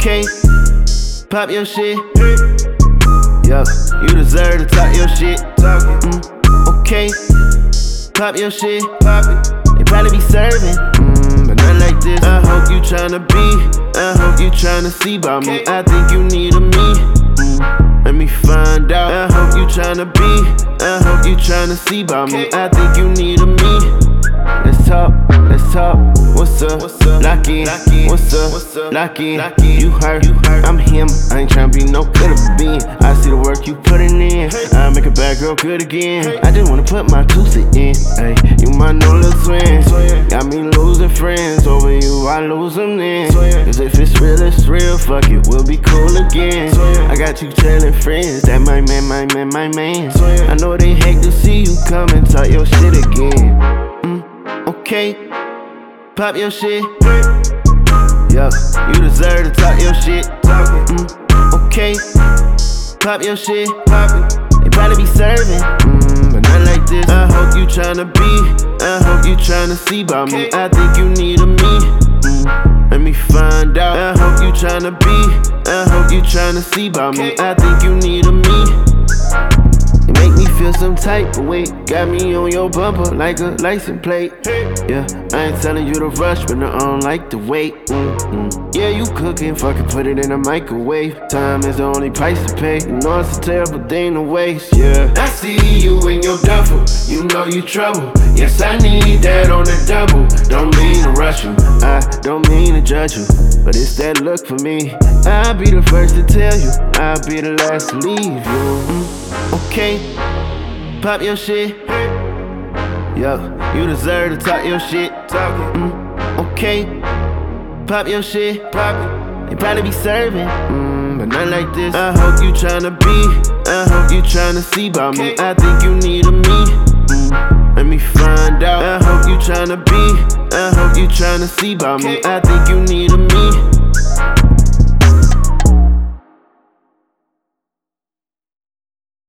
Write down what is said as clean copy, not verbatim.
Okay, pop your shit. Yeah, you deserve to talk your shit. Okay, pop your shit. They probably be serving, but not like this. I hope you tryna be, I hope you tryna see about me. I think you need a me. Let me find out. I hope you tryna be, I hope you tryna see about me. I think you need a me. Let's talk, let's talk. What's up? Lock in. What's up? Lock in. You heard, I'm him. I ain't tryna be no coulda been. I see the work you putting in. I make a bad girl good again. I just wanna put my 2 cents in. Ay, you my no little twin. Got me losing friends over you. I lose them then. Cause if it's real, fuck it, we'll be cool again. I got you telling friends that my man. I know they hate to see you come and talk your shit again. Okay, pop your shit. Yeah, you deserve to talk your shit. Okay, pop your shit. They probably be serving, but not like this. I hope you tryna be, I hope you tryna see about me. I think you need a me. Let me find out. I hope you tryna be, I hope you tryna see about me. I think you need a me. You make me feel some type of way. Got me on your bumper like a license plate. Yeah, I ain't telling you to rush, but I don't like to wait. Yeah, you cooking, fucking put it in the microwave. Time is the only price to pay. You know it's a terrible thing to waste, yeah. I see you in your duffel, you know you trouble. Yes, I need that on the double. Don't mean to rush you, I don't mean to judge you, but it's that look for me. I'll be the first to tell you, I'll be the last to leave you. Okay, pop your shit. Yeah, you deserve to talk your shit. Okay, pop your shit. They probably be serving, but not like this. I hope you tryna be, I hope you tryna see about me. I think you need a me. Let me find out. I hope you tryna be, I hope you tryna see about me. I think you need a me.